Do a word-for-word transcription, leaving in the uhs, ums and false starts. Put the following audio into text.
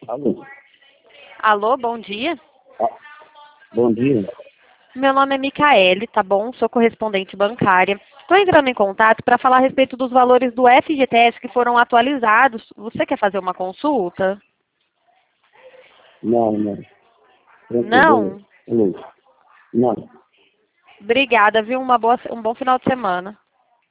Alô? Alô, bom dia. Ah, bom dia. Meu nome é Micaele, tá bom? Sou correspondente bancária. Estou entrando em contato para falar a respeito dos valores do F G T S que foram atualizados. Você quer fazer uma consulta? Não, não. Tranquilo. Não? Alô? Não. Obrigada, viu? Uma boa, um bom final de semana.